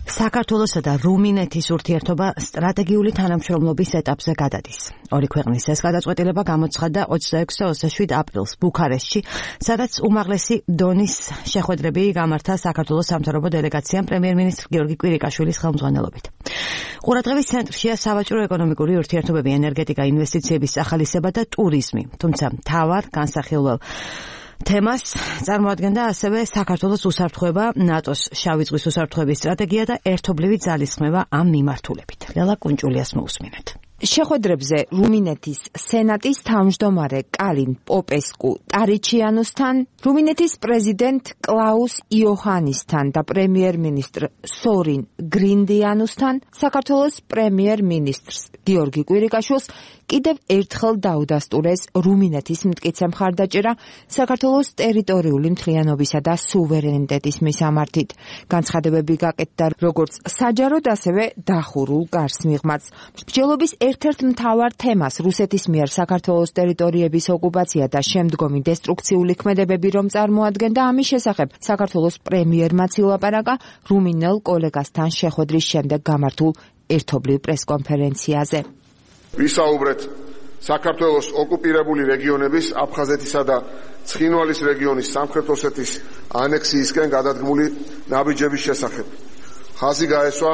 საქართველოსა და რუმინეთის ურთიერთობა სტრატეგიული თანამშრომლობის ეტაპზე გადადის. ორი ქვეყნის ეს გადაწყვეტილება გამოცხადდა 26 და 27 აპრილს ბუქარესტში, სადაც უმაღლესი დონის შეხვედრები გამართა საქართველოს სამთავრობო დელეგაციამ პრემიერ-მინისტრ გიორგი კვირიკაშვილის ხელმძღვანელობით. ყურადღების ცენტრშია სავაჭრო-ეკონომიკური ურთიერთობები, ენერგეტიკა, ინვესტიციების სახალისება და ტურიზმი. თუმცა მთავარ განსახილველ თემას წარმოადგენდა ასევე საქართველოს უსაფრთხოება, ნატოს შავი ზღვის უსაფრთხოების სტრატეგია და ერთობლივი ძალისხმევა ამ მიმართულებით. ლელა კუნჭულიას მოусმინეთ. შეხვედრებზე რუმინეთის სენატის თავმჯდომარე კალინ პოპესკუ ტარიჩიანუსთან, რუმინეთის პრეზიდენტ კლაუს იოჰანისთან და პრემიერ-მინისტრ სორინ გრინდიანუსთან, საქართველოს პრემიერ-მინისტრს გიორგი კვირიკაშვილს კიდევ ერთხელ დაუდასტურეს რუმინეთის მტკიცე მხარდაჭერა საქართველოს ტერიტორიული მთლიანობისა და სუვერენიტეტის მისამართით. განცხადებები გაკეთდა როგორც საჯაროდ, ასევე დახურულ გარს მიღმაც. მსჯელობის ერთ-ერთ მთავარ თემას რუსეთის მიერ საქართველოს ტერიტორიების ოკუპაცია და შემდგომი დესტრუქციული ქმედებები რომ წარმოადგენდა, ამის შესახებ საქართველოს პრემიერმაც ილაპარაკა რუმინელ კოლეგასთან შეხვედრის შემდეგ გამართულ ერთობლივ პრესკონფერენციაზე. ვისაუბრეთ საქართველოს ოკუპირებული რეგიონების აფხაზეთისა და ცხინვალის რეგიონის სამხრეთ ოსეთის ანექსიისკენ გადადგმული ნაბიჯების შესახებ. ხაზი გაესვა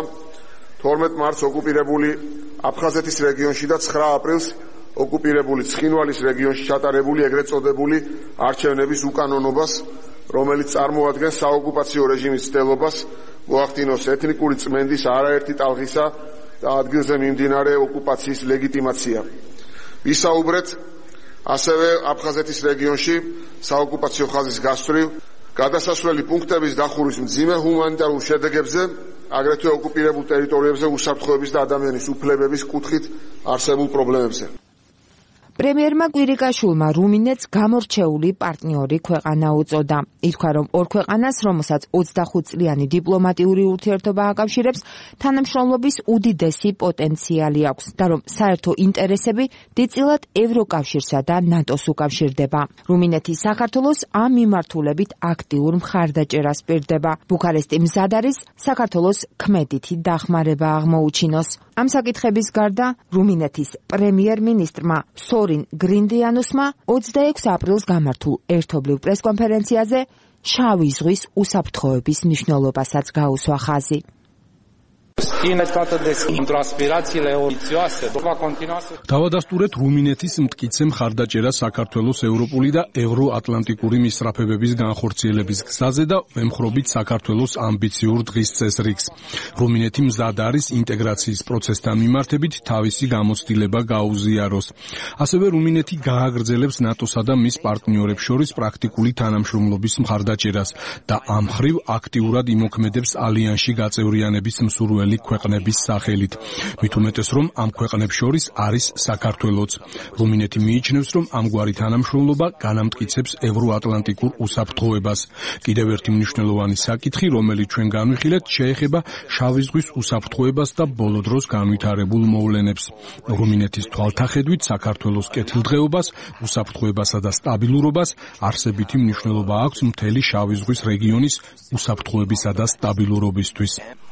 12 მარტს ოკუპირებული აფხაზეთის რეგიონში და 9 აპრილს ოკუპირებული ცხინვალის რეგიონში ჩატარებული ეგრეთ წოდებული არჩევნების უკანონობას, რომელიც წარმოადგენს საოკუპაციო რეჟიმის ცდილობას მოახდინოს ეთნიკური წმენდის არაერთი ტალღისა და ადგილზე მიმდინარე ოკუპაციის ლეგიტიმაცია. ვისაუბრეთ ასევე აფხაზეთის რეგიონში საოკუპაციო ხაზის გასწვრივ გადასასვლელი პუნქტების დახურვის მძიმე ჰუმანიტარულ შედეგებზე, აგრეთვე ოკუპირებულ ტერიტორიებზე უსაფრთხოების და ადამიანის უფლებების კუთხით არსებულ პრობლემებზე. პრემიერმა კვირიკაშვილმა რუმინეთს გამორჩეული პარტნიორი ქვეყანა უწოდა. ითქვა, რომ ორ ქვეყანას, რომელსაც 25 წლიანი დიპლომატიური ურთიერთობა აკავშირებს, თანამშრომლობის უდიდესი პოტენციალი აქვს და რომ საერთო ინტერესები დიდწილად ევროკავშირსა და ნატოს უკავშირდება. რუმინეთი საქართველოს ამ მიმართულებით აქტიურ მხარდაჭერას პირდება. ბუქარესტი მზად არის საქართველოს ქმედითი დახმარება აღმოუჩინოს. ამ საკითხების გარდა რუმინეთის პრემიერ-მინისტრმა სორინ გრინდიანუსმა 26 აპრილს გამართულ ერთობლივ პრესკონფერენციაზე შავი ზღვის უსაფრთხოების მნიშვნელობასაც გაუსვა ხაზი. დავადასტურეთ რუმინეთის მტკიცე მხარდაჭერა საქართველოს ევროპული და ევროატლანტიკური მისწრაფებების განხორციელების გზაზე და ემხრობით საქართველოს ამბიციურ დღის წესრიგს. რუმინეთი მზად არის ინტეგრაციის პროცესთან მიმართებით თავისი გამოცდილება გაუზიაროს. ასევე რუმინეთი გააგრძელებს ნატოსა და მის პარტნიორებს შორის პრაქტიკული თანამშრომლობის მხარდაჭერას და ამ მხრივ აქტიურად იმოქმედებს ალიანსში გაწევრიანების მსურველი ქვეყნების სახელით. მით უმეტეს, რომ ამ ქვეყნებს შორის არის საქართველოც. რუმინეთი მიიჩნევს, რომ ამგვარი თანამშრომლობა განამტკიცებს ევროატლანტიკურ უსაფრთხოებას. კიდევ ერთი მნიშვნელოვანი საკითხი, რომელიც ჩვენ განვიხილეთ, შეეხება შავი ზღვის უსაფრთხოებას და ბოლო დროს განვითარებულ მოვლენებს. რუმინეთის თვალთახედვით საქართველოს კეთილდღეობას, უსაფრთხოებასა და სტაბილურობას არსებითი მნიშვნელობა აქვს მთელი შავი ზღვის რეგიონის უსაფრთხოებისა და სტაბილურობისთვის.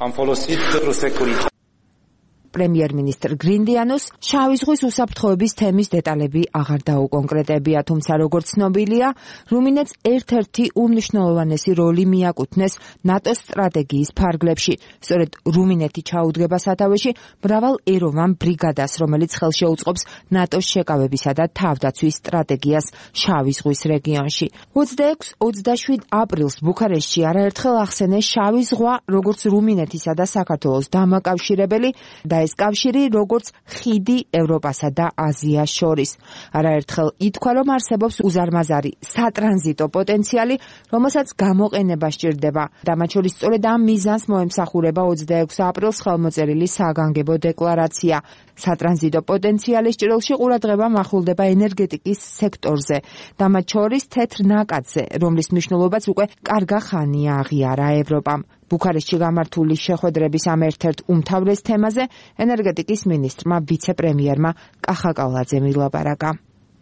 პრემიერ-მინისტრ გრინდიანუს შავი ზღვის უსაფრთხოების თემის დეტალები აღარ დაუკონკრეტებია, თუმცა როგორც ცნობილია, რუმინეთს ერთ-ერთი უმნიშვნელოვანესი როლი მიაკუთვნეს ნატოს სტრატეგიის ფარგლებში. სწორედ რუმინეთი ჩაუდგება სათავეში მრავალ ეროვან ბრიგადას, რომელიც ხელშეუწყობს ნატოს შეკავებისა და თავდაცვის სტრატეგიას შავი ზღვის რეგიონში. 26-27 აპრილს ბუქარესტში არაერთხელ ახსენეს შავი ზღვა როგორც რუმინეთისა და საქართველოს დამაკავშირებელი და ეს კავშირი როგორც ხიდი ევროპასა და აზიას შორის. არაერთხელ ითქვა, რომ არსებობს უზარმაზარი სატრანზიტო პოტენციალი, რომელსაც გამოყენება სჭირდება. და მათ შორის სწორედ ამ მიზანს მოემსახურება 26 აპრილს ხელმოწერილი საგანგებო დეკლარაცია. სატრანზიტო პოტენციალის ჭრილში ყურადღება მახვილდება ენერგეტიკის სექტორზე და მათ შორის თეთრ ნაკადზე, რომლის მნიშვნელობაც უკვე კარგა ხანია აღიარა ევროპამ. ბუქარესტში გამართული შეხვედრების ამ ერთ-ერთ უმთავრეს თემაზე ენერგეტიკის მინისტრმა ვიცე-პრემიერმა კახა კალაძემ ილაპარაკა.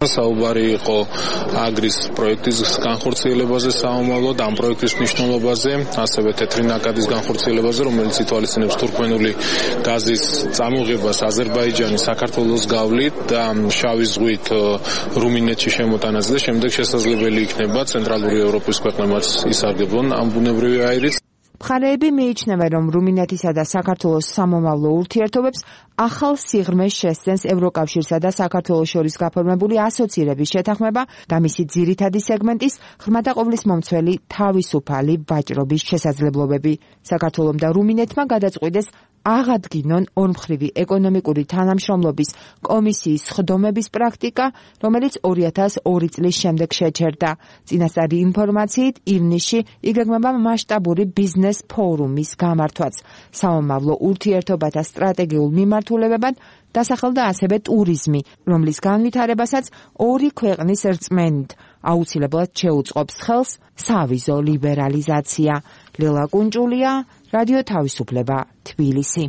საუბარი იყო აგრის პროექტის განხორციელებაზე საომავლოდ, ამ პროექტის მნიშვნელობაზე, ასევე თეთრი ნაკადის განხორციელებაზე, რომელიც ითვალისწინებს თურქმენული გაზის წამოღებას აზერბაიჯანის საქართველოს გავლით და შავი ზღვით რუმინეთში შემოტანაზე და შემდეგ შესაძლებელი იქნება ცენტრალური ევროპის ქვეყნებმაც ისარგებლონ ამ ბუნებრივი აირით. მხარეები მიიჩნევენ, რომ რუმინეთისა და საქართველოს სამომავლო ურთიერთობებს ახალ სიღრმეს შესცენს ევროკავშირსა და საქართველოს შორის გაფორმებული ასოცირების შეთანხმება და მისი ძირითადი სეგმენტის ღრმა და ყოვლის მომცველი თავისუფალი ვაჭრობის შესაძლებლობები. საქართველომ და რუმინეთმა გადაწყვიტეს აღადგინონ ორმხრივი ეკონომიკური თანამშრომლობის კომისიის სხდომების პრაქტიკა, რომელიც 2002 წლის შემდეგ შეჩერდა. წინასწარი ინფორმაციით, ივნისში იგეგმება მასშტაბური ბიზნეს ფორუმის გამართვაც. საომავლო ურთიერთობათა სტრატეგიულ მიმართულებებად დასახელდა ასევე ტურიზმი, რომლის განვითარებასაც ორი ქვეყნის რწმენით აუცილებლად შეუწყობს ხელს სავიზო ლიბერალიზაცია. ლელა კუნჭულია, რადიო თავისუფლება, თბილისი.